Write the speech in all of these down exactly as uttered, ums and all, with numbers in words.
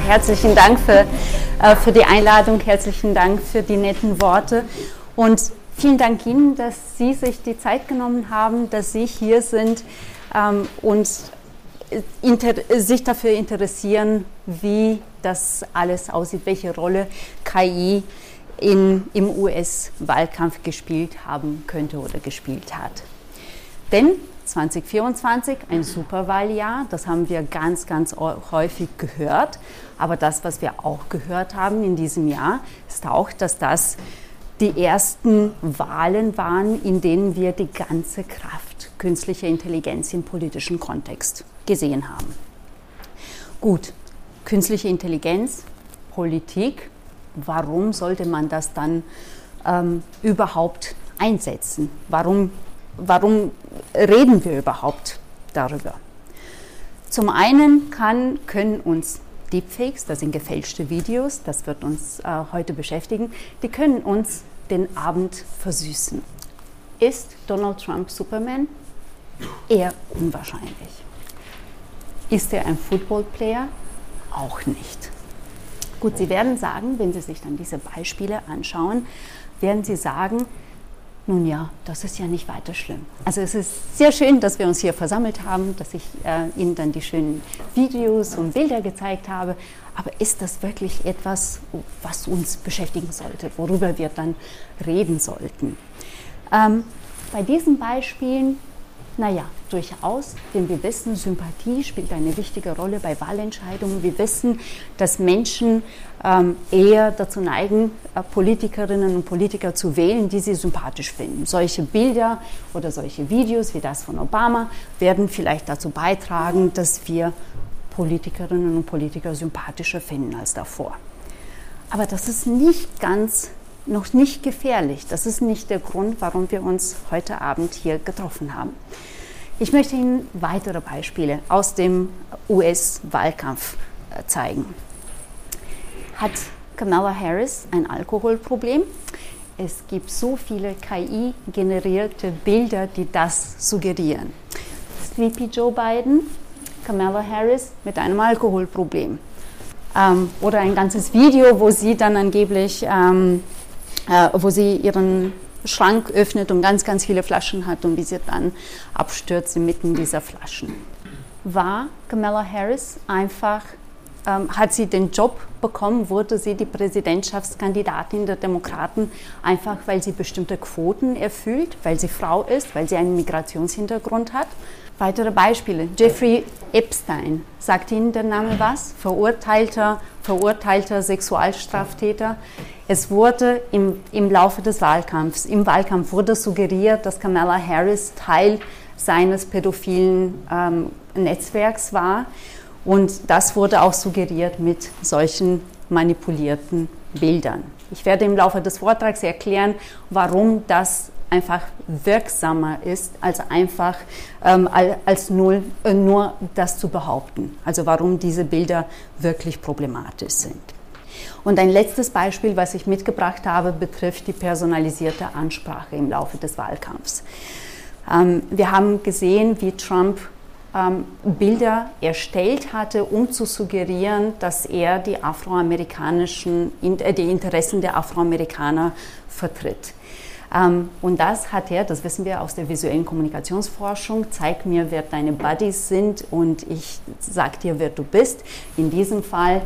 herzlichen Dank für, äh, für die Einladung, herzlichen Dank für die netten Worte und vielen Dank Ihnen, dass Sie sich die Zeit genommen haben, dass Sie hier sind ähm, und inter sich dafür interessieren, wie das alles aussieht, welche Rolle K I in, im U S-Wahlkampf gespielt haben könnte oder gespielt hat. Denn zwanzig vierundzwanzig, ein Superwahljahr, das haben wir ganz, ganz häufig gehört. Aber das, was wir auch gehört haben in diesem Jahr, ist auch, dass das die ersten Wahlen waren, in denen wir die ganze Kraft künstlicher Intelligenz im politischen Kontext gesehen haben. Gut, künstliche Intelligenz, Politik, warum sollte man das dann ähm, überhaupt einsetzen? Warum Warum reden wir überhaupt darüber? Zum einen kann, können uns Deepfakes, das sind gefälschte Videos, das wird uns äh, heute beschäftigen, die können uns den Abend versüßen. Ist Donald Trump Superman? Eher unwahrscheinlich. Ist er ein Footballplayer? Auch nicht. Gut, Sie werden sagen, wenn Sie sich dann diese Beispiele anschauen, werden Sie sagen, nun ja, das ist ja nicht weiter schlimm. Also es ist sehr schön, dass wir uns hier versammelt haben, dass ich äh, Ihnen dann die schönen Videos und Bilder gezeigt habe. Aber ist das wirklich etwas, was uns beschäftigen sollte, worüber wir dann reden sollten? Ähm, bei diesen Beispielen, naja, durchaus, denn wir wissen, Sympathie spielt eine wichtige Rolle bei Wahlentscheidungen. Wir wissen, dass Menschen ähm, eher dazu neigen, äh, Politikerinnen und Politiker zu wählen, die sie sympathisch finden. Solche Bilder oder solche Videos wie das von Obama werden vielleicht dazu beitragen, dass wir Politikerinnen und Politiker sympathischer finden als davor. Aber das ist nicht ganz, noch nicht gefährlich. Das ist nicht der Grund, warum wir uns heute Abend hier getroffen haben. Ich möchte Ihnen weitere Beispiele aus dem U S-Wahlkampf zeigen. Hat Kamala Harris ein Alkoholproblem? Es gibt so viele K I-generierte Bilder, die das suggerieren. Sleepy Joe Biden, Kamala Harris mit einem Alkoholproblem. Ähm, oder ein ganzes Video, wo sie dann angeblich, ähm, äh, wo sie ihren Schrank öffnet und ganz, ganz viele Flaschen hat und wie sie dann abstürzt inmitten dieser Flaschen. War Kamala Harris einfach, ähm, hat sie den Job bekommen, wurde sie die Präsidentschaftskandidatin der Demokraten, einfach weil sie bestimmte Quoten erfüllt, weil sie Frau ist, weil sie einen Migrationshintergrund hat? Weitere Beispiele. Jeffrey Epstein, sagt Ihnen der Name was? Verurteilter, verurteilter Sexualstraftäter. Es wurde im, im Laufe des Wahlkampfs, im Wahlkampf wurde suggeriert, dass Kamala Harris Teil seines pädophilen ähm, Netzwerks war. Und das wurde auch suggeriert mit solchen manipulierten Bildern. Ich werde im Laufe des Vortrags erklären, warum das einfach wirksamer ist, als einfach ähm, als nur, äh, nur das zu behaupten. Also warum diese Bilder wirklich problematisch sind. Und ein letztes Beispiel, was ich mitgebracht habe, betrifft die personalisierte Ansprache im Laufe des Wahlkampfs. Ähm, wir haben gesehen, wie Trump ähm, Bilder erstellt hatte, um zu suggerieren, dass er die afroamerikanischen, äh, die Interessen der Afroamerikaner vertritt. Um, und das hat er, das wissen wir aus der visuellen Kommunikationsforschung, zeig mir, wer deine Buddies sind und ich sag dir, wer du bist. In diesem Fall,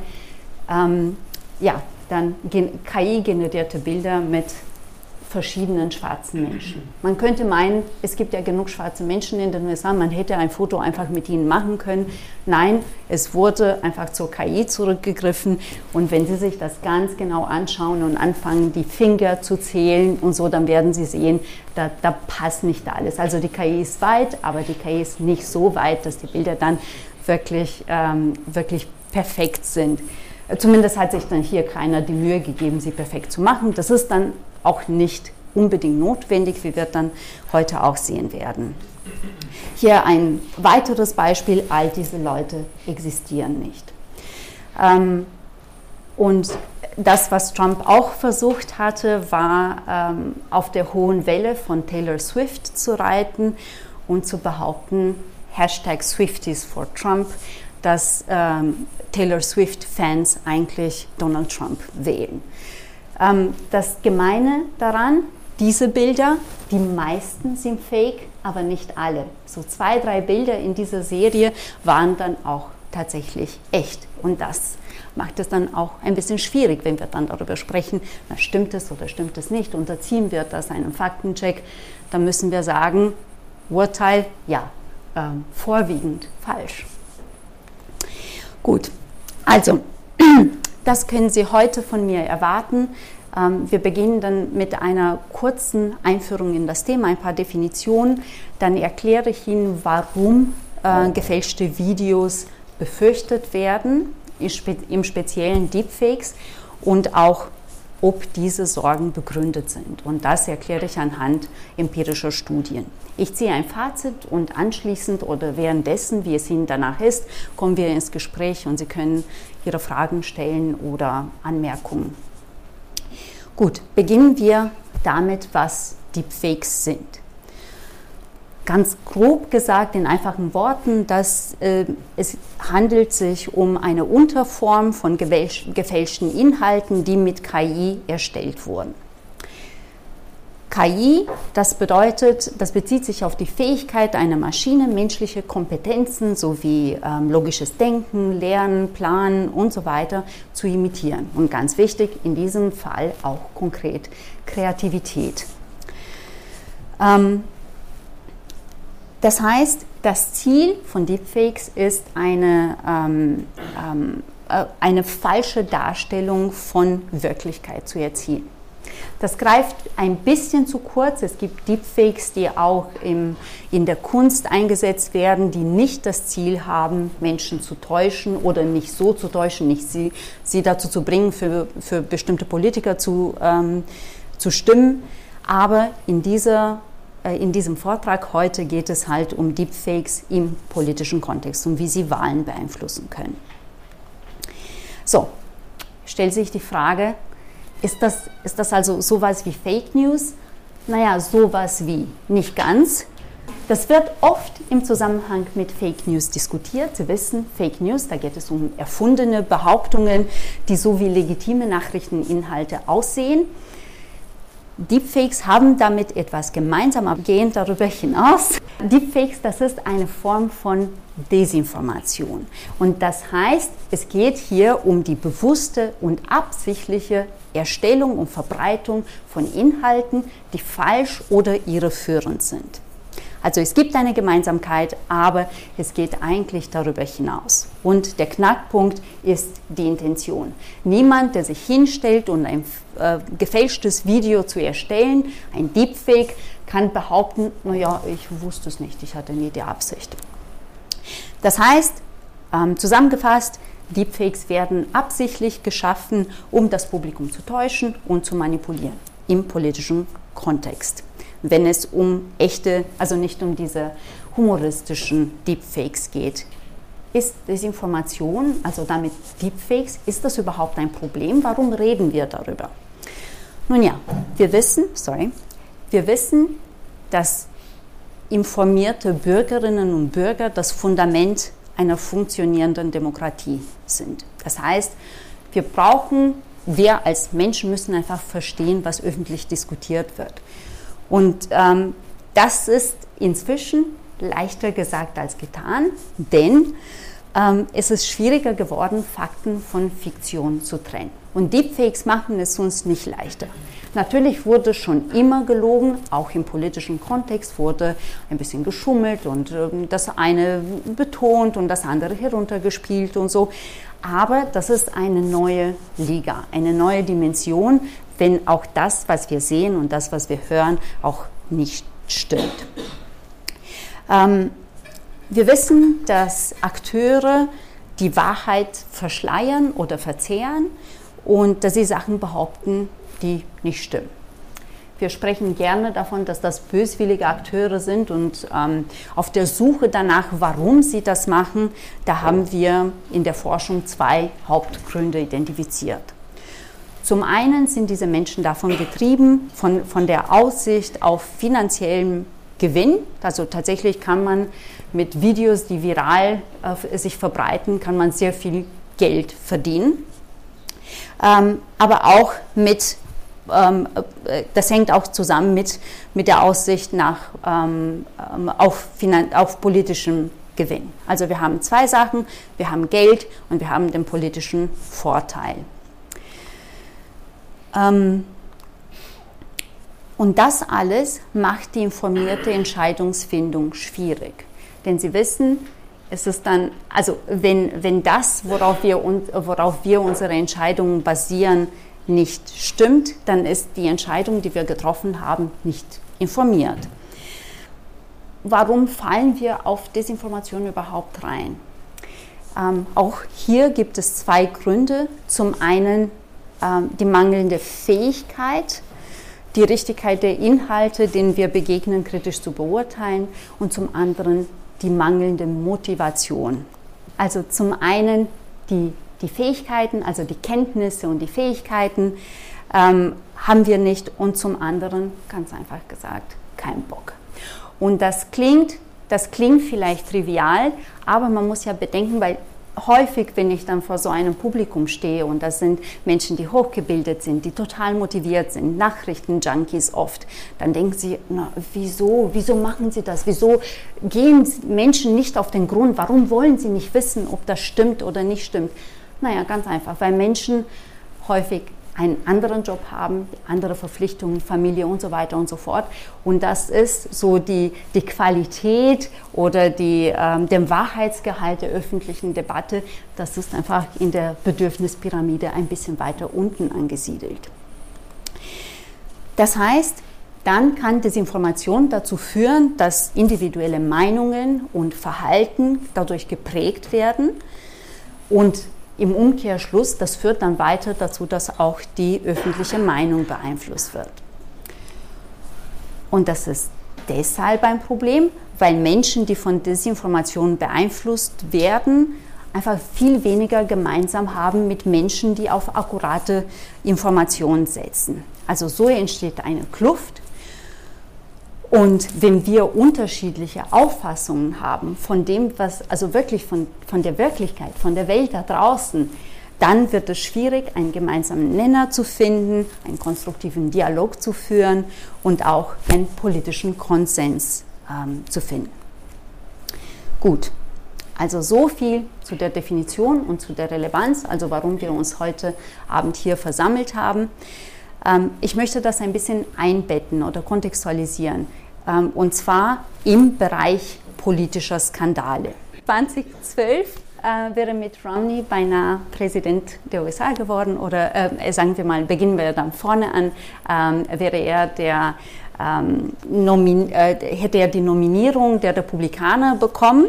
ähm, ja, dann K I-generierte Bilder mit verschiedenen schwarzen Menschen. Man könnte meinen, es gibt ja genug schwarze Menschen in den U S A, man hätte ein Foto einfach mit ihnen machen können. Nein, es wurde einfach zur K I zurückgegriffen und wenn Sie sich das ganz genau anschauen und anfangen, die Finger zu zählen und so, dann werden Sie sehen, da, da passt nicht alles. Also die K I ist weit, aber die K I ist nicht so weit, dass die Bilder dann wirklich, ähm, wirklich perfekt sind. Zumindest hat sich dann hier keiner die Mühe gegeben, sie perfekt zu machen. Das ist dann auch nicht unbedingt notwendig, wie wir dann heute auch sehen werden. Hier ein weiteres Beispiel, all diese Leute existieren nicht. Ähm, und das, was Trump auch versucht hatte, war ähm, auf der hohen Welle von Taylor Swift zu reiten und zu behaupten, Hashtag Swifties for Trump, dass ähm, Taylor Swift-Fans eigentlich Donald Trump wählen. Ähm, das Gemeine daran, diese Bilder, die meisten sind fake, aber nicht alle. So zwei, drei Bilder in dieser Serie waren dann auch tatsächlich echt. Und das macht es dann auch ein bisschen schwierig, wenn wir dann darüber sprechen, na, stimmt es oder stimmt es nicht, unterziehen wir das einem Faktencheck, dann müssen wir sagen, Urteil, ja, äh, vorwiegend falsch. Gut, also, das können Sie heute von mir erwarten. Ähm, wir beginnen dann mit einer kurzen Einführung in das Thema, ein paar Definitionen. Dann erkläre ich Ihnen, warum äh, gefälschte Videos befürchtet werden, im speziellen Deepfakes, und auch, ob diese Sorgen begründet sind. Und das erkläre ich anhand empirischer Studien. Ich ziehe ein Fazit und anschließend oder währenddessen, wie es Ihnen danach ist, kommen wir ins Gespräch und Sie können Ihre Fragen stellen oder Anmerkungen. Gut, beginnen wir damit, was Deepfakes sind. Ganz grob gesagt, in einfachen Worten, dass äh, es handelt sich um eine Unterform von gefälschten Inhalten, die mit K I erstellt wurden. K I, das bedeutet, das bezieht sich auf die Fähigkeit einer Maschine, menschliche Kompetenzen sowie ähm, logisches Denken, Lernen, Planen und so weiter zu imitieren. Und ganz wichtig, in diesem Fall auch konkret Kreativität. Ähm, Das heißt, das Ziel von Deepfakes ist eine, ähm, ähm, eine falsche Darstellung von Wirklichkeit zu erzielen. Das greift ein bisschen zu kurz. Es gibt Deepfakes, die auch im, in der Kunst eingesetzt werden, die nicht das Ziel haben, Menschen zu täuschen oder nicht so zu täuschen, nicht sie, sie dazu zu bringen, für, für bestimmte Politiker zu, ähm, zu stimmen. Aber in dieser In diesem Vortrag heute geht es halt um Deepfakes im politischen Kontext und wie sie Wahlen beeinflussen können. So, stellt sich die Frage, ist das, ist das also sowas wie Fake News? Naja, sowas wie nicht ganz. Das wird oft im Zusammenhang mit Fake News diskutiert. Sie wissen, Fake News, da geht es um erfundene Behauptungen, die so wie legitime Nachrichteninhalte aussehen. Deepfakes haben damit etwas gemeinsam, aber gehen darüber hinaus. Deepfakes, das ist eine Form von Desinformation. Und das heißt, es geht hier um die bewusste und absichtliche Erstellung und Verbreitung von Inhalten, die falsch oder irreführend sind. Also es gibt eine Gemeinsamkeit, aber es geht eigentlich darüber hinaus. Und der Knackpunkt ist die Intention. Niemand, der sich hinstellt, um ein äh, gefälschtes Video zu erstellen, ein Deepfake, kann behaupten, naja, ich wusste es nicht, ich hatte nie die Absicht. Das heißt, ähm, zusammengefasst, Deepfakes werden absichtlich geschaffen, um das Publikum zu täuschen und zu manipulieren im politischen Kontext. Wenn es um echte, also nicht um diese humoristischen Deepfakes geht. Ist Desinformation, also damit Deepfakes, ist das überhaupt ein Problem? Warum reden wir darüber? Nun ja, wir wissen, sorry, wir wissen, dass informierte Bürgerinnen und Bürger das Fundament einer funktionierenden Demokratie sind. Das heißt, wir brauchen, wir als Menschen müssen einfach verstehen, was öffentlich diskutiert wird. Und ähm, das ist inzwischen leichter gesagt als getan, denn ähm, es ist schwieriger geworden, Fakten von Fiktion zu trennen. Und Deepfakes machen es uns nicht leichter. Natürlich wurde schon immer gelogen, auch im politischen Kontext wurde ein bisschen geschummelt und ähm, das eine betont und das andere heruntergespielt und so. Aber das ist eine neue Liga, eine neue Dimension, wenn auch das, was wir sehen und das, was wir hören, auch nicht stimmt. Ähm, wir wissen, dass Akteure die Wahrheit verschleiern oder verzehren und dass sie Sachen behaupten, die nicht stimmen. Wir sprechen gerne davon, dass das böswillige Akteure sind und ähm, auf der Suche danach, warum sie das machen, da haben wir in der Forschung zwei Hauptgründe identifiziert. Zum einen sind diese Menschen davon getrieben, von, von der Aussicht auf finanziellem Gewinn. Also tatsächlich kann man mit Videos, die viral äh, sich verbreiten, kann man sehr viel Geld verdienen. Ähm, aber auch mit, ähm, das hängt auch zusammen mit, mit der Aussicht nach, ähm, auf, Finan- auf politischem Gewinn. Also wir haben zwei Sachen, wir haben Geld und wir haben den politischen Vorteil. Ähm, und das alles macht die informierte Entscheidungsfindung schwierig. Denn Sie wissen, es ist dann, also wenn, wenn das, worauf wir, worauf wir unsere Entscheidungen basieren, nicht stimmt, dann ist die Entscheidung, die wir getroffen haben, nicht informiert. Warum fallen wir auf Desinformation überhaupt rein? Ähm, auch hier gibt es zwei Gründe. Zum einen ähm, die mangelnde Fähigkeit, die Richtigkeit der Inhalte, denen wir begegnen, kritisch zu beurteilen, und zum anderen die mangelnde Motivation. Also zum einen die, die Fähigkeiten, also die Kenntnisse und die Fähigkeiten ähm, haben wir nicht, und zum anderen, ganz einfach gesagt, kein Bock. Und das klingt, das klingt vielleicht trivial, aber man muss ja bedenken, weil häufig, wenn ich dann vor so einem Publikum stehe, und das sind Menschen, die hochgebildet sind, die total motiviert sind, Nachrichtenjunkies oft, dann denken sie, na, wieso, wieso machen sie das? Wieso gehen Menschen nicht auf den Grund? Warum wollen sie nicht wissen, ob das stimmt oder nicht stimmt? Naja, ganz einfach, weil Menschen häufig einen anderen Job haben, andere Verpflichtungen, Familie und so weiter und so fort. Und das ist so die, die Qualität oder die, ähm, der Wahrheitsgehalt der öffentlichen Debatte, das ist einfach in der Bedürfnispyramide ein bisschen weiter unten angesiedelt. Das heißt, dann kann Desinformation dazu führen, dass individuelle Meinungen und Verhalten dadurch geprägt werden, und im Umkehrschluss, das führt dann weiter dazu, dass auch die öffentliche Meinung beeinflusst wird. Und das ist deshalb ein Problem, weil Menschen, die von Desinformation beeinflusst werden, einfach viel weniger gemeinsam haben mit Menschen, die auf akkurate Informationen setzen. Also so entsteht eine Kluft. Und wenn wir unterschiedliche Auffassungen haben von dem, was, also wirklich von, von der Wirklichkeit, von der Welt da draußen, dann wird es schwierig, einen gemeinsamen Nenner zu finden, einen konstruktiven Dialog zu führen und auch einen politischen Konsens ähm, zu finden. Gut, also so viel zu der Definition und zu der Relevanz, also warum wir uns heute Abend hier versammelt haben. Ähm, ich möchte das ein bisschen einbetten oder kontextualisieren. Und zwar im Bereich politischer Skandale. zweitausendzwölf äh, wäre Mitt Romney beinahe Präsident der U S A geworden, oder äh, sagen wir mal, beginnen wir dann vorne an, ähm, wäre er der, ähm, Nomin- äh, hätte er die Nominierung der Republikaner bekommen.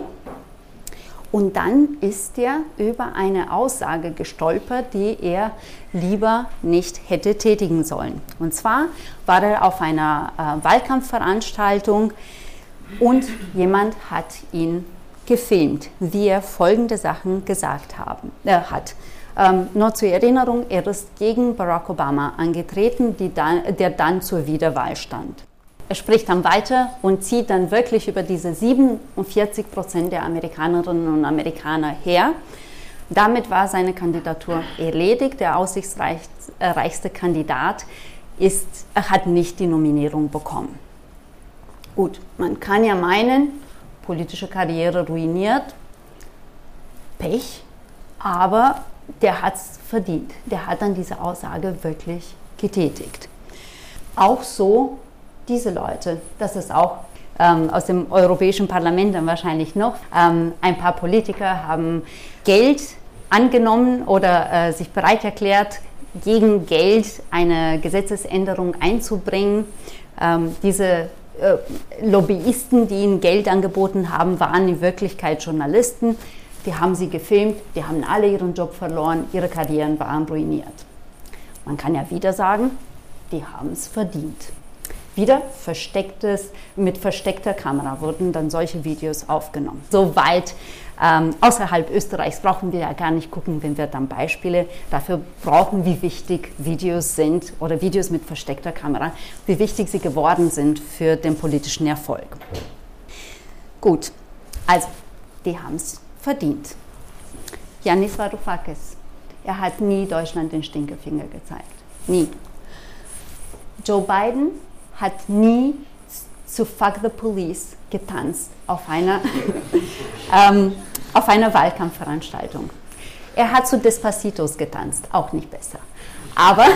Und dann ist er über eine Aussage gestolpert, die er lieber nicht hätte tätigen sollen. Und zwar war er auf einer äh, Wahlkampfveranstaltung und jemand hat ihn gefilmt, wie er folgende Sachen gesagt haben, äh, hat. Ähm, nur zur Erinnerung, er ist gegen Barack Obama angetreten, die dann, der dann zur Wiederwahl stand. Er spricht dann weiter und zieht dann wirklich über diese siebenundvierzig Prozent der Amerikanerinnen und Amerikaner her. Damit war seine Kandidatur erledigt. Der aussichtsreichste Kandidat ist, er hat nicht die Nominierung bekommen. Gut, man kann ja meinen, politische Karriere ruiniert, Pech, aber der hat es verdient. Der hat dann diese Aussage wirklich getätigt. Auch so diese Leute, das ist auch ähm, aus dem Europäischen Parlament dann wahrscheinlich noch, ähm, ein paar Politiker haben Geld angenommen oder äh, sich bereit erklärt, gegen Geld eine Gesetzesänderung einzubringen. Ähm, diese äh, Lobbyisten, die ihnen Geld angeboten haben, waren in Wirklichkeit Journalisten. Die haben sie gefilmt, die haben alle ihren Job verloren, ihre Karrieren waren ruiniert. Man kann ja wieder sagen, die haben es verdient. Wieder verstecktes, mit versteckter Kamera wurden dann solche Videos aufgenommen. Soweit ähm, außerhalb Österreichs brauchen wir ja gar nicht gucken, wenn wir dann Beispiele dafür brauchen, wie wichtig Videos sind oder Videos mit versteckter Kamera, wie wichtig sie geworden sind für den politischen Erfolg. Gut, also die haben es verdient. Yanis Varoufakis, er hat nie Deutschland den Stinkefinger gezeigt. Nie. Joe Biden hat nie zu Fuck the Police getanzt auf einer, ähm, auf einer Wahlkampfveranstaltung. Er hat zu Despacitos getanzt, auch nicht besser. Aber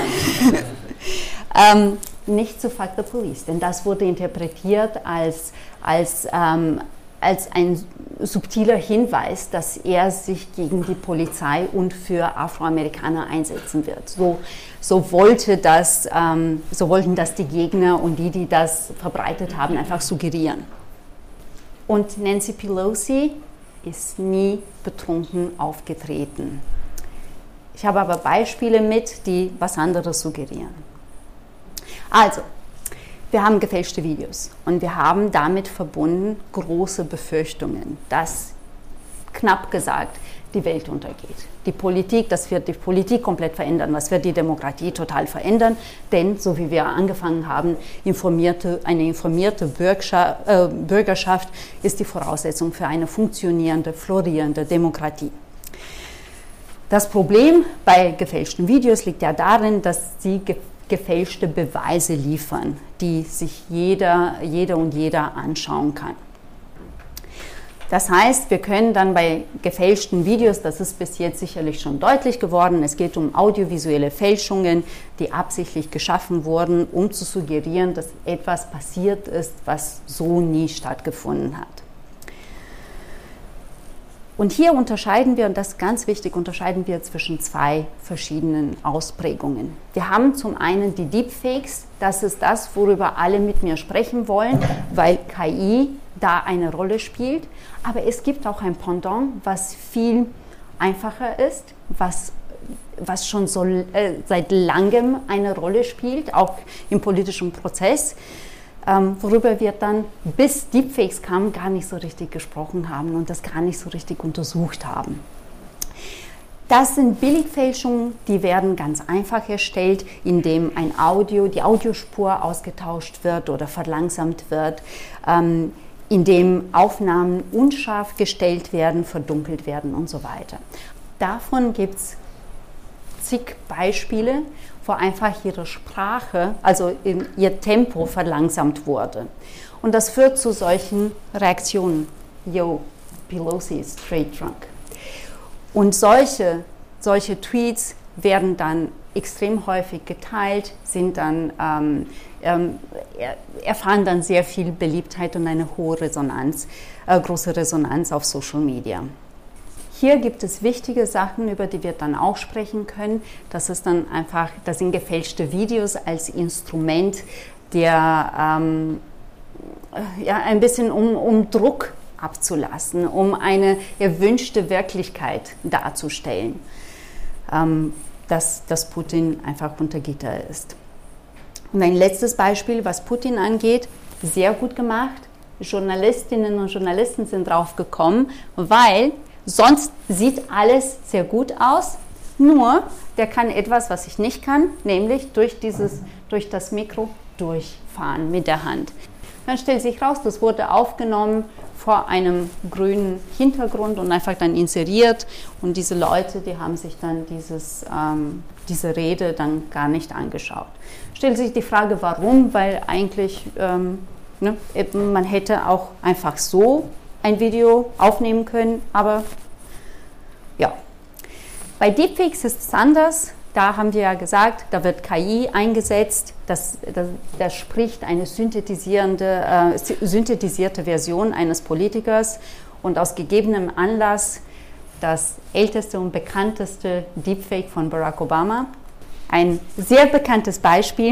ähm, nicht zu Fuck the Police, denn das wurde interpretiert als, als, ähm, als ein subtiler Hinweis, dass er sich gegen die Polizei und für Afroamerikaner einsetzen wird. So, so, wollte das, ähm, so wollten das die Gegner und die, die das verbreitet haben, einfach suggerieren. Und Nancy Pelosi ist nie betrunken aufgetreten. Ich habe aber Beispiele mit, die was anderes suggerieren. Also, wir haben gefälschte Videos und wir haben damit verbunden große Befürchtungen, dass, knapp gesagt, die Welt untergeht. Die Politik, das wird die Politik komplett verändern, das wird die Demokratie total verändern, denn, so wie wir angefangen haben, informierte, eine informierte Bürgerschaft, äh, Bürgerschaft ist die Voraussetzung für eine funktionierende, florierende Demokratie. Das Problem bei gefälschten Videos liegt ja darin, dass sie ge gefälschte Beweise liefern, die sich jeder, jeder und jeder anschauen kann. Das heißt, wir können dann bei gefälschten Videos, das ist bis jetzt sicherlich schon deutlich geworden, es geht um audiovisuelle Fälschungen, die absichtlich geschaffen wurden, um zu suggerieren, dass etwas passiert ist, was so nie stattgefunden hat. Und hier unterscheiden wir, und das ist ganz wichtig, unterscheiden wir zwischen zwei verschiedenen Ausprägungen. Wir haben zum einen die Deepfakes, das ist das, worüber alle mit mir sprechen wollen, weil K I da eine Rolle spielt. Aber es gibt auch ein Pendant, was viel einfacher ist, was, was schon so, äh, seit langem eine Rolle spielt, auch im politischen Prozess. Ähm, worüber wir dann, bis Deepfakes kamen, gar nicht so richtig gesprochen haben und das gar nicht so richtig untersucht haben. Das sind Billigfälschungen, die werden ganz einfach erstellt, indem ein Audio, die Audiospur ausgetauscht wird oder verlangsamt wird, ähm, indem Aufnahmen unscharf gestellt werden, verdunkelt werden und so weiter. Davon gibt es zig Beispiele, wo einfach ihre Sprache, also ihr Tempo verlangsamt wurde. Und das führt zu solchen Reaktionen. Yo, Pelosi is straight drunk. Und solche, solche Tweets werden dann extrem häufig geteilt, sind dann, ähm, ähm, erfahren dann sehr viel Beliebtheit und eine hohe Resonanz, äh, große Resonanz auf Social Media. Hier gibt es wichtige Sachen, über die wir dann auch sprechen können. Das ist dann einfach, das sind gefälschte Videos als Instrument, der ähm, ja, ein bisschen um, um Druck abzulassen, um eine erwünschte Wirklichkeit darzustellen, ähm, dass, dass Putin einfach unter Gitter ist. Und ein letztes Beispiel, was Putin angeht, sehr gut gemacht. Journalistinnen und Journalisten sind drauf gekommen, weil sonst sieht alles sehr gut aus, nur der kann etwas, was ich nicht kann, nämlich durch, dieses, durch das Mikro durchfahren mit der Hand. Dann stellt sich raus, das wurde aufgenommen vor einem grünen Hintergrund und einfach dann inseriert und diese Leute, die haben sich dann dieses, ähm, diese Rede dann gar nicht angeschaut. Stellt sich die Frage, warum, weil eigentlich ähm, ne, man hätte auch einfach so ein Video aufnehmen können, aber ja. Bei Deepfakes ist es anders. Da haben wir ja gesagt, da wird K I eingesetzt, das, das, das spricht eine synthetisierte, äh, synthetisierte Version eines Politikers und aus gegebenem Anlass das älteste und bekannteste Deepfake von Barack Obama. Ein sehr bekanntes Beispiel.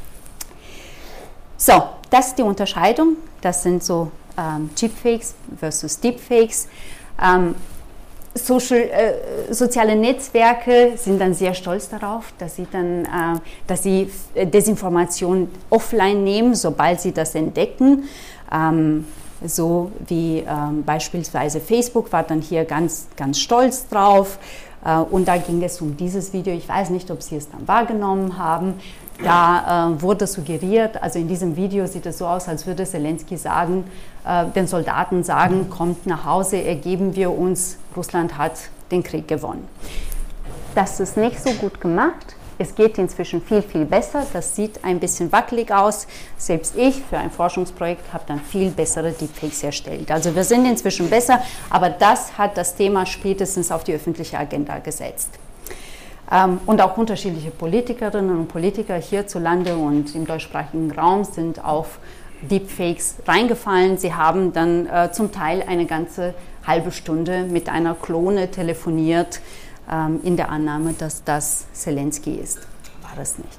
So, das ist die Unterscheidung. Das sind so ähm, Cheapfakes versus Deepfakes. Ähm, Social, äh, soziale Netzwerke sind dann sehr stolz darauf, dass sie dann, äh, dass sie Desinformation offline nehmen, sobald sie das entdecken. Ähm, so wie ähm, beispielsweise Facebook war dann hier ganz, ganz stolz drauf. Äh, und da ging es um dieses Video. Ich weiß nicht, ob Sie es dann wahrgenommen haben. Da äh, wurde suggeriert, also in diesem Video sieht es so aus, als würde Zelensky sagen, äh, den Soldaten sagen, kommt nach Hause, ergeben wir uns, Russland hat den Krieg gewonnen. Das ist nicht so gut gemacht. Es geht inzwischen viel, viel besser. Das sieht ein bisschen wackelig aus. Selbst ich für ein Forschungsprojekt habe dann viel bessere Deepfakes erstellt. Also wir sind inzwischen besser, aber das hat das Thema spätestens auf die öffentliche Agenda gesetzt. Und auch unterschiedliche Politikerinnen und Politiker hierzulande und im deutschsprachigen Raum sind auf Deepfakes reingefallen. Sie haben dann äh, zum Teil eine ganze halbe Stunde mit einer Klone telefoniert, ähm, in der Annahme, dass das Zelensky ist. War es nicht.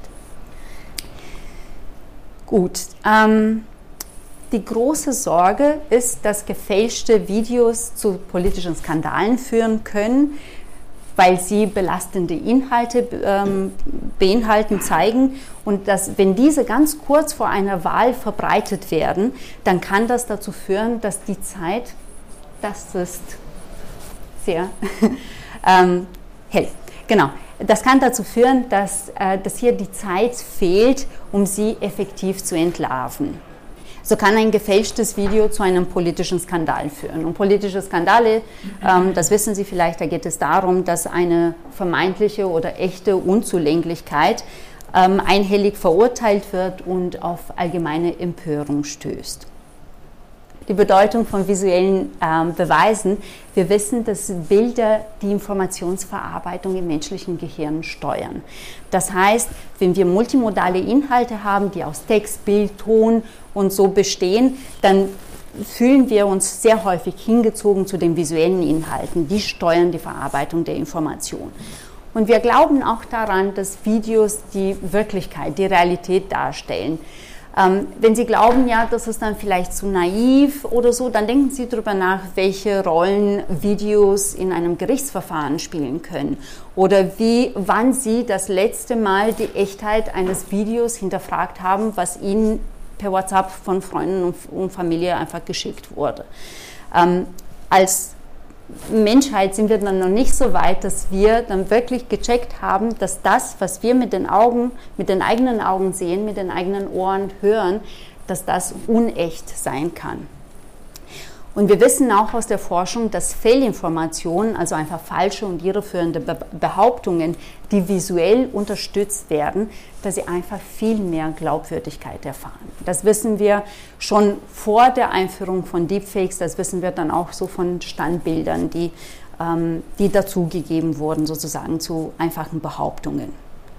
Gut. Ähm, die große Sorge ist, dass gefälschte Videos zu politischen Skandalen führen können, weil sie belastende Inhalte ähm, beinhalten, zeigen. Und dass, wenn diese ganz kurz vor einer Wahl verbreitet werden, dann kann das dazu führen, dass die Zeit, das ist sehr ähm, hell, genau, das kann dazu führen, dass, äh, dass hier die Zeit fehlt, um sie effektiv zu entlarven. So kann ein gefälschtes Video zu einem politischen Skandal führen. Und politische Skandale, ähm, das wissen Sie vielleicht, da geht es darum, dass eine vermeintliche oder echte Unzulänglichkeit ähm, einhellig verurteilt wird und auf allgemeine Empörung stößt. Die Bedeutung von visuellen ähm, Beweisen. Wir wissen, dass Bilder die Informationsverarbeitung im menschlichen Gehirn steuern. Das heißt, wenn wir multimodale Inhalte haben, die aus Text, Bild, Ton und so bestehen, dann fühlen wir uns sehr häufig hingezogen zu den visuellen Inhalten. Die steuern die Verarbeitung der Information. Und wir glauben auch daran, dass Videos die Wirklichkeit, die Realität darstellen. Ähm, wenn Sie glauben, ja, das ist dann vielleicht zu naiv oder so, dann denken Sie darüber nach, welche Rollen Videos in einem Gerichtsverfahren spielen können oder wie, wann Sie das letzte Mal die Echtheit eines Videos hinterfragt haben, was Ihnen per WhatsApp von Freunden und, und Familie einfach geschickt wurde. Ähm, als Menschheit sind wir dann noch nicht so weit, dass wir dann wirklich gecheckt haben, dass das, was wir mit den Augen, mit den eigenen Augen sehen, mit den eigenen Ohren hören, dass das unecht sein kann. Und wir wissen auch aus der Forschung, dass Fehlinformationen, also einfach falsche und irreführende Behauptungen, die visuell unterstützt werden, dass sie einfach viel mehr Glaubwürdigkeit erfahren. Das wissen wir schon vor der Einführung von Deepfakes, das wissen wir dann auch so von Standbildern, die, ähm, die dazugegeben wurden, sozusagen zu einfachen Behauptungen.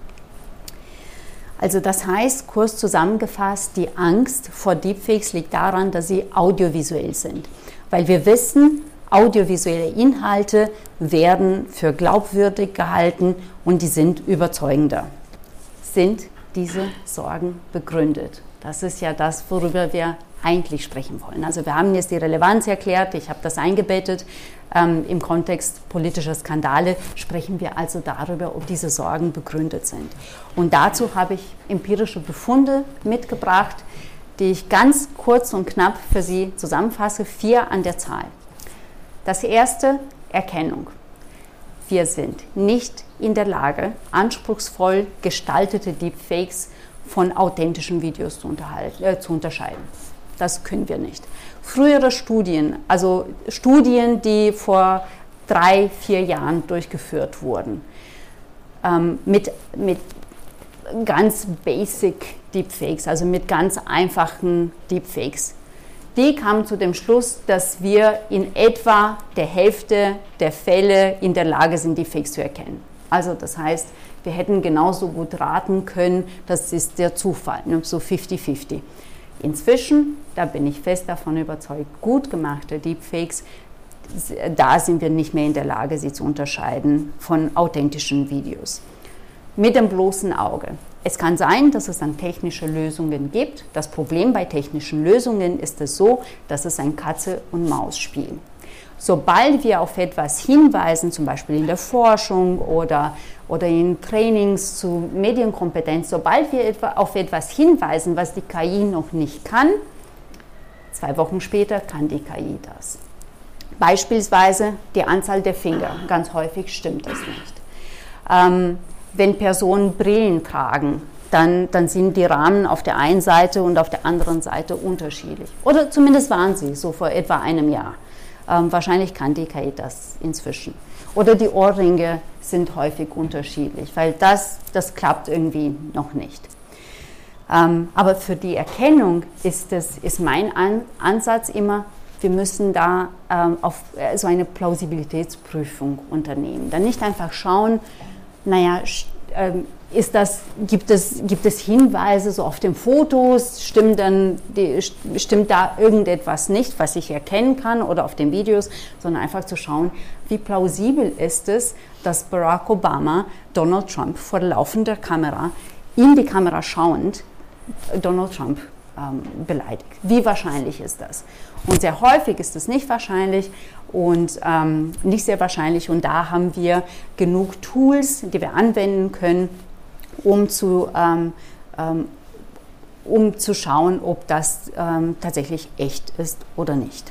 Also das heißt, kurz zusammengefasst, die Angst vor Deepfakes liegt daran, dass sie audiovisuell sind. Weil wir wissen, audiovisuelle Inhalte werden für glaubwürdig gehalten und die sind überzeugender. Sind diese Sorgen begründet? Das ist ja das, worüber wir eigentlich sprechen wollen. Also wir haben jetzt die Relevanz erklärt, ich habe das eingebettet. Ähm, im Kontext politischer Skandale sprechen wir also darüber, ob diese Sorgen begründet sind. Und dazu habe ich empirische Befunde mitgebracht, die ich ganz kurz und knapp für Sie zusammenfasse, vier an der Zahl. Das erste, Erkennung. Wir sind nicht in der Lage, anspruchsvoll gestaltete Deepfakes von authentischen Videos zu, äh, zu unterscheiden. Das können wir nicht. Frühere Studien, also Studien, die vor drei, vier Jahren durchgeführt wurden, ähm, mit, mit ganz basic Deepfakes, also mit ganz einfachen Deepfakes, die kamen zu dem Schluss, dass wir in etwa der Hälfte der Fälle in der Lage sind, Deepfakes zu erkennen. Also das heißt, wir hätten genauso gut raten können, das ist der Zufall, so fifty fifty. Inzwischen, da bin ich fest davon überzeugt, gut gemachte Deepfakes, da sind wir nicht mehr in der Lage, sie zu unterscheiden von authentischen Videos. Mit dem bloßen Auge. Es kann sein, dass es dann technische Lösungen gibt. Das Problem bei technischen Lösungen ist es so, dass es ein Katze-und-Maus-Spiel. Sobald wir auf etwas hinweisen, zum Beispiel in der Forschung oder, oder in Trainings zu Medienkompetenz, sobald wir etwa auf etwas hinweisen, was die K I noch nicht kann, zwei Wochen später kann die K I das. Beispielsweise die Anzahl der Finger. Ganz häufig stimmt das nicht. Ähm, wenn Personen Brillen tragen, dann, dann sind die Rahmen auf der einen Seite und auf der anderen Seite unterschiedlich. Oder zumindest waren sie so vor etwa einem Jahr. Ähm, wahrscheinlich kann die K I das inzwischen. Oder die Ohrringe sind häufig unterschiedlich, weil das, das klappt irgendwie noch nicht. Ähm, aber für die Erkennung ist, das, ist mein An- Ansatz immer, wir müssen da ähm, auf äh, so eine Plausibilitätsprüfung unternehmen. Dann nicht einfach schauen, naja, ähm, ist das, gibt, es, gibt es Hinweise so auf den Fotos, stimmt, dann die, stimmt da irgendetwas nicht, was ich erkennen kann oder auf den Videos, sondern einfach zu schauen, wie plausibel ist es, dass Barack Obama Donald Trump vor laufender Kamera, in die Kamera schauend, Donald Trump ähm, beleidigt. Wie wahrscheinlich ist das? Und sehr häufig ist es nicht wahrscheinlich und ähm, nicht sehr wahrscheinlich. Und da haben wir genug Tools, die wir anwenden können, um zu, ähm, ähm, um zu schauen, ob das ähm, tatsächlich echt ist oder nicht.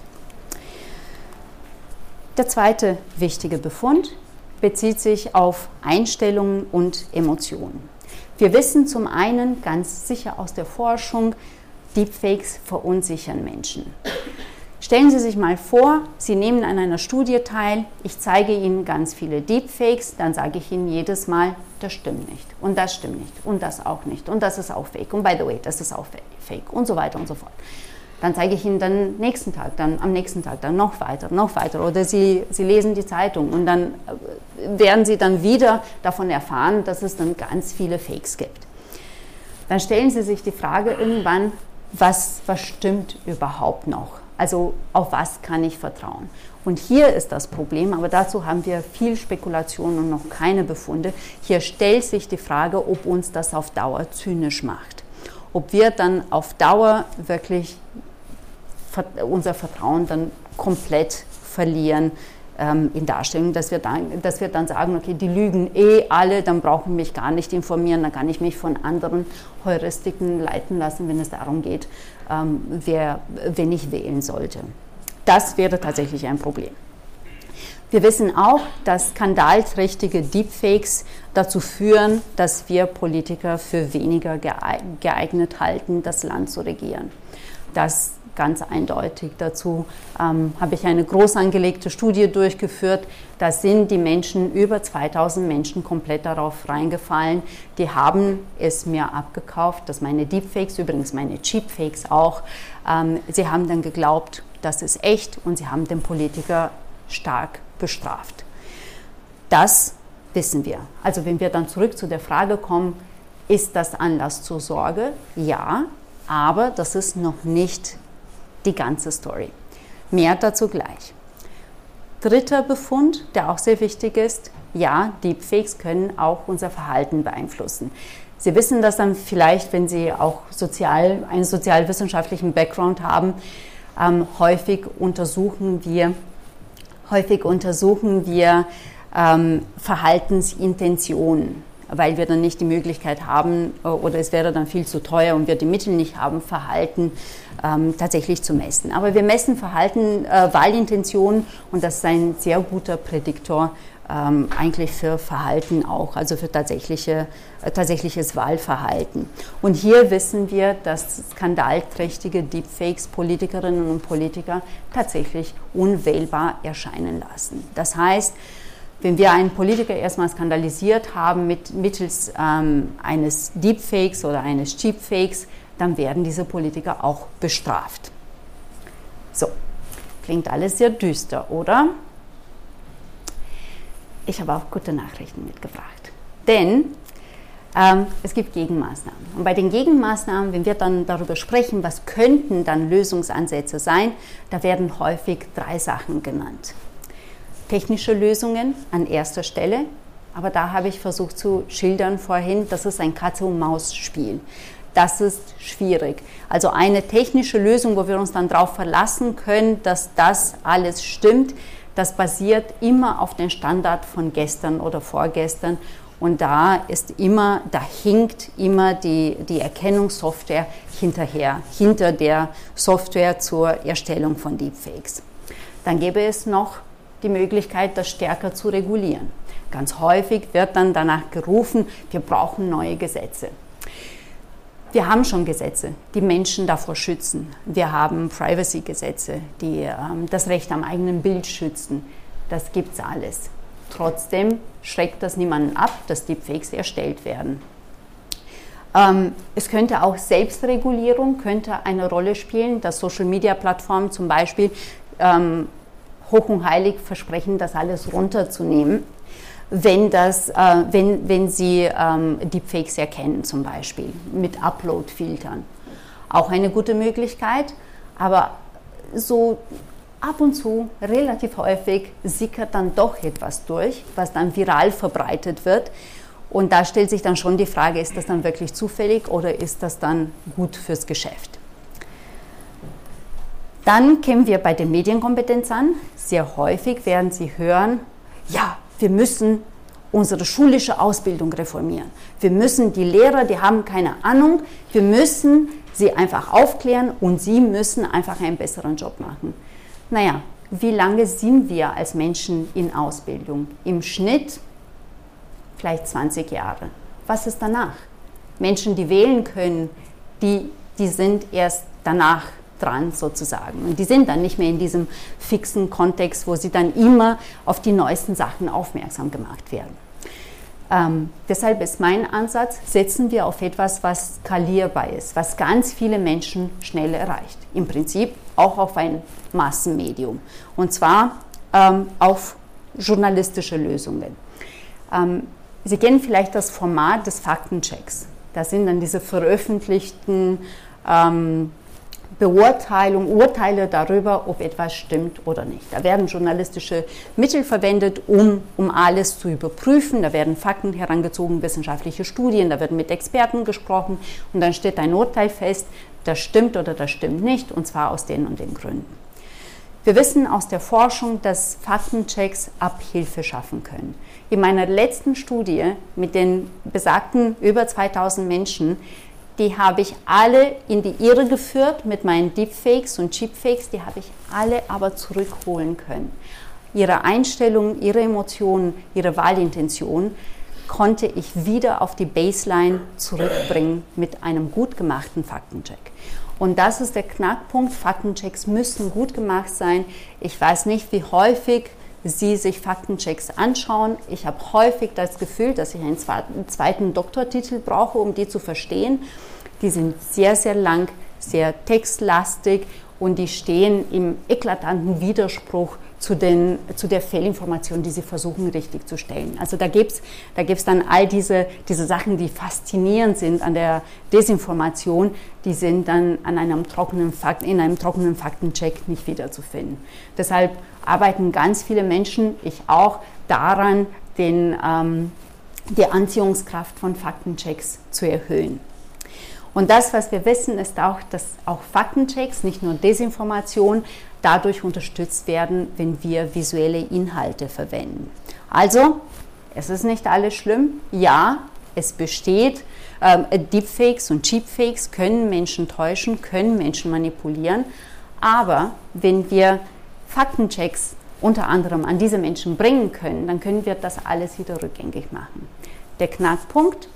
Der zweite wichtige Befund bezieht sich auf Einstellungen und Emotionen. Wir wissen zum einen ganz sicher aus der Forschung, Deepfakes verunsichern Menschen. Stellen Sie sich mal vor, Sie nehmen an einer Studie teil, ich zeige Ihnen ganz viele Deepfakes, dann sage ich Ihnen jedes Mal, das stimmt nicht und das stimmt nicht und das auch nicht und das ist auch fake und by the way, das ist auch fake und so weiter und so fort. Dann zeige ich Ihnen dann nächsten Tag, dann am nächsten Tag, dann noch weiter, noch weiter oder Sie, Sie lesen die Zeitung und dann werden Sie dann wieder davon erfahren, dass es dann ganz viele Fakes gibt. Dann stellen Sie sich die Frage irgendwann, was, was stimmt überhaupt noch? Also auf was kann ich vertrauen? Und hier ist das Problem, aber dazu haben wir viel Spekulation und noch keine Befunde. Hier stellt sich die Frage, ob uns das auf Dauer zynisch macht. Ob wir dann auf Dauer wirklich unser Vertrauen dann komplett verlieren ähm, in Darstellung, dass wir, dann, dass wir dann sagen, okay, die lügen eh alle, dann brauchen mich gar nicht informieren, dann kann ich mich von anderen Heuristiken leiten lassen, wenn es darum geht, ähm, wer, wen ich wählen sollte. Das wäre tatsächlich ein Problem. Wir wissen auch, dass skandalträchtige Deepfakes dazu führen, dass wir Politiker für weniger geeignet halten, das Land zu regieren. Das ganz eindeutig. Dazu ähm, habe ich eine groß angelegte Studie durchgeführt. Da sind die Menschen, über zweitausend Menschen, komplett darauf reingefallen. Die haben es mir abgekauft, dass meine Deepfakes, übrigens meine Cheapfakes auch, ähm, sie haben dann geglaubt, das ist echt und sie haben den Politiker stark bestraft. Das wissen wir. Also wenn wir dann zurück zu der Frage kommen, ist das Anlass zur Sorge? Ja, aber das ist noch nicht die ganze Story. Mehr dazu gleich. Dritter Befund, der auch sehr wichtig ist, ja, Deepfakes können auch unser Verhalten beeinflussen. Sie wissen das dann vielleicht, wenn Sie auch sozial, einen sozialwissenschaftlichen Background haben, ähm, häufig untersuchen wir, häufig untersuchen wir ähm, Verhaltensintentionen, weil wir dann nicht die Möglichkeit haben oder es wäre dann viel zu teuer und wir die Mittel nicht haben, Verhalten ähm, tatsächlich zu messen. Aber wir messen Verhalten, äh, Wahlintentionen und das ist ein sehr guter Prädiktor ähm, eigentlich für Verhalten auch, also für tatsächliche, äh, tatsächliches Wahlverhalten. Und hier wissen wir, dass skandalträchtige Deepfakes Politikerinnen und Politiker tatsächlich unwählbar erscheinen lassen. Das heißt, wenn wir einen Politiker erstmal skandalisiert haben mit, mittels ähm, eines Deepfakes oder eines Cheapfakes, dann werden diese Politiker auch bestraft. So, klingt alles sehr düster, oder? Ich habe auch gute Nachrichten mitgebracht. Denn ähm, es gibt Gegenmaßnahmen. Und bei den Gegenmaßnahmen, wenn wir dann darüber sprechen, was könnten dann Lösungsansätze sein, da werden häufig drei Sachen genannt. Technische Lösungen an erster Stelle, aber da habe ich versucht zu schildern vorhin, das ist ein Katze-und-Maus-Spiel. das ist schwierig. Also eine technische Lösung, wo wir uns dann darauf verlassen können, dass das alles stimmt, das basiert immer auf den Standard von gestern oder vorgestern. Und da ist immer, da hinkt immer die, die Erkennungssoftware hinterher, hinter der Software zur Erstellung von Deepfakes. Dann gäbe es noch die Möglichkeit, das stärker zu regulieren. Ganz häufig wird dann danach gerufen, wir brauchen neue Gesetze. Wir haben schon Gesetze, die Menschen davor schützen. Wir haben Privacy-Gesetze, die ähm, das Recht am eigenen Bild schützen. Das gibt's alles. Trotzdem schreckt das niemanden ab, dass Deepfakes erstellt werden. Ähm, es könnte auch Selbstregulierung könnte eine Rolle spielen, dass Social-Media-Plattformen zum Beispiel ähm, hoch und heilig versprechen, das alles runterzunehmen, wenn, das, äh, wenn, wenn sie ähm, Deepfakes erkennen, zum Beispiel mit Upload-Filtern. Auch eine gute Möglichkeit, aber so ab und zu, relativ häufig, sickert dann doch etwas durch, was dann viral verbreitet wird. Und da stellt sich dann schon die Frage, ist das dann wirklich zufällig oder ist das dann gut fürs Geschäft? Dann kämen wir bei der Medienkompetenz an. Sehr häufig werden Sie hören, ja, wir müssen unsere schulische Ausbildung reformieren. Wir müssen die Lehrer, die haben keine Ahnung, wir müssen sie einfach aufklären und sie müssen einfach einen besseren Job machen. Naja, wie lange sind wir als Menschen in Ausbildung? Im Schnitt vielleicht zwanzig Jahre. Was ist danach? Menschen, die wählen können, die, die sind erst danach dran sozusagen. Und die sind dann nicht mehr in diesem fixen Kontext, wo sie dann immer auf die neuesten Sachen aufmerksam gemacht werden. Ähm, deshalb ist mein Ansatz, setzen wir auf etwas, was skalierbar ist, was ganz viele Menschen schnell erreicht. Im Prinzip auch auf ein Massenmedium. Und zwar ähm, auf journalistische Lösungen. Ähm, Sie kennen vielleicht das Format des Faktenchecks. Da sind dann diese veröffentlichten ähm, Beurteilung, Urteile darüber, ob etwas stimmt oder nicht. Da werden journalistische Mittel verwendet, um, um alles zu überprüfen. Da werden Fakten herangezogen, wissenschaftliche Studien, da wird mit Experten gesprochen und dann steht ein Urteil fest, das stimmt oder das stimmt nicht, und zwar aus den und den Gründen. Wir wissen aus der Forschung, dass Faktenchecks Abhilfe schaffen können. In meiner letzten Studie mit den besagten über zweitausend Menschen, die habe ich alle in die Irre geführt mit meinen Deepfakes und Cheapfakes, die habe ich alle aber zurückholen können. Ihre Einstellungen, ihre Emotionen, ihre Wahlintention konnte ich wieder auf die Baseline zurückbringen mit einem gut gemachten Faktencheck. Und das ist der Knackpunkt, Faktenchecks müssen gut gemacht sein. Ich weiß nicht, wie häufig Sie sich Faktenchecks anschauen. Ich habe häufig das Gefühl, dass ich einen zweiten Doktortitel brauche, um die zu verstehen. Die sind sehr, sehr lang, sehr textlastig und die stehen im eklatanten Widerspruch zu, den, zu der Fehlinformation, die sie versuchen richtig zu stellen. Also da gibt es da gibt's dann all diese, diese Sachen, die faszinierend sind an der Desinformation, die sind dann an einem trockenen Fakt, in einem trockenen Faktencheck nicht wiederzufinden. Deshalb arbeiten ganz viele Menschen, ich auch, daran, den, ähm, die Anziehungskraft von Faktenchecks zu erhöhen. Und das, was wir wissen, ist auch, dass auch Faktenchecks, nicht nur Desinformation, dadurch unterstützt werden, wenn wir visuelle Inhalte verwenden. Also, es ist nicht alles schlimm. Ja, es besteht. Ähm, Deepfakes und Cheapfakes können Menschen täuschen, können Menschen manipulieren. Aber wenn wir Faktenchecks unter anderem an diese Menschen bringen können, dann können wir das alles wieder rückgängig machen. Der Knackpunkt: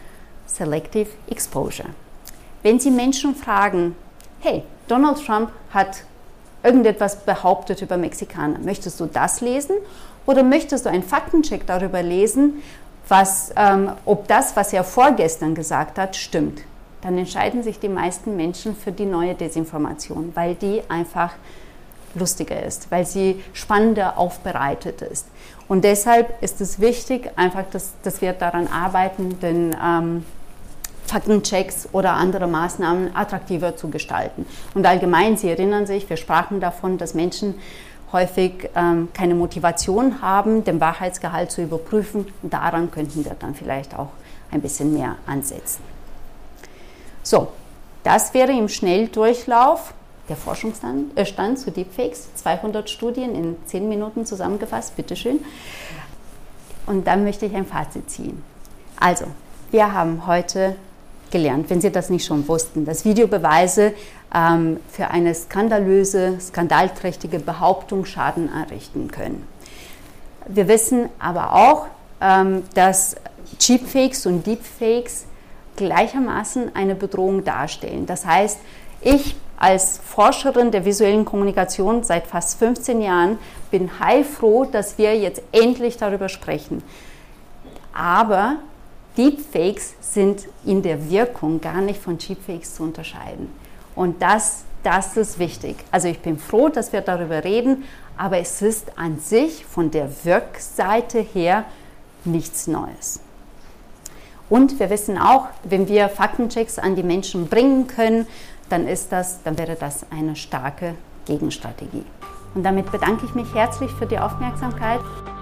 Selective Exposure. Wenn Sie Menschen fragen, hey, Donald Trump hat irgendetwas behauptet über Mexikaner, möchtest du das lesen oder möchtest du einen Faktencheck darüber lesen, was, ähm, ob das, was er vorgestern gesagt hat, stimmt? Dann entscheiden sich die meisten Menschen für die neue Desinformation, weil die einfach lustiger ist, weil sie spannender aufbereitet ist. Und deshalb ist es wichtig, einfach, dass, dass wir daran arbeiten, den ähm, Faktenchecks oder andere Maßnahmen attraktiver zu gestalten. Und allgemein, Sie erinnern sich, wir sprachen davon, dass Menschen häufig ähm, keine Motivation haben, den Wahrheitsgehalt zu überprüfen. Daran könnten wir dann vielleicht auch ein bisschen mehr ansetzen. So, das wäre im Schnelldurchlauf der Forschungsstand äh, Stand zu Deepfakes. zweihundert Studien in zehn Minuten zusammengefasst, bitteschön. Und dann möchte ich ein Fazit ziehen. Also, wir haben heute gelernt, wenn Sie das nicht schon wussten, dass Videobeweise ähm, für eine skandalöse, skandalträchtige Behauptung Schaden anrichten können. Wir wissen aber auch, ähm, dass Cheapfakes und Deepfakes gleichermaßen eine Bedrohung darstellen. Das heißt, ich als Forscherin der visuellen Kommunikation seit fast fünfzehn Jahren bin heilfroh, dass wir jetzt endlich darüber sprechen. Aber Deepfakes sind in der Wirkung gar nicht von Cheapfakes zu unterscheiden. Und das, das ist wichtig. Also ich bin froh, dass wir darüber reden, aber es ist an sich von der Wirkseite her nichts Neues. Und wir wissen auch, wenn wir Faktenchecks an die Menschen bringen können, dann ist das, dann wäre das eine starke Gegenstrategie. Und damit bedanke ich mich herzlich für die Aufmerksamkeit.